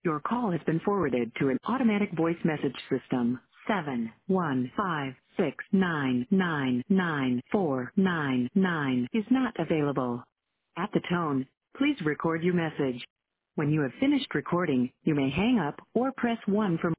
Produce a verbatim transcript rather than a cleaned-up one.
Your call has been forwarded to an automatic voice message system. Seven one five six nine nine nine four nine nine is not available. At the tone, please record your message. When you have finished recording, you may hang up or press one for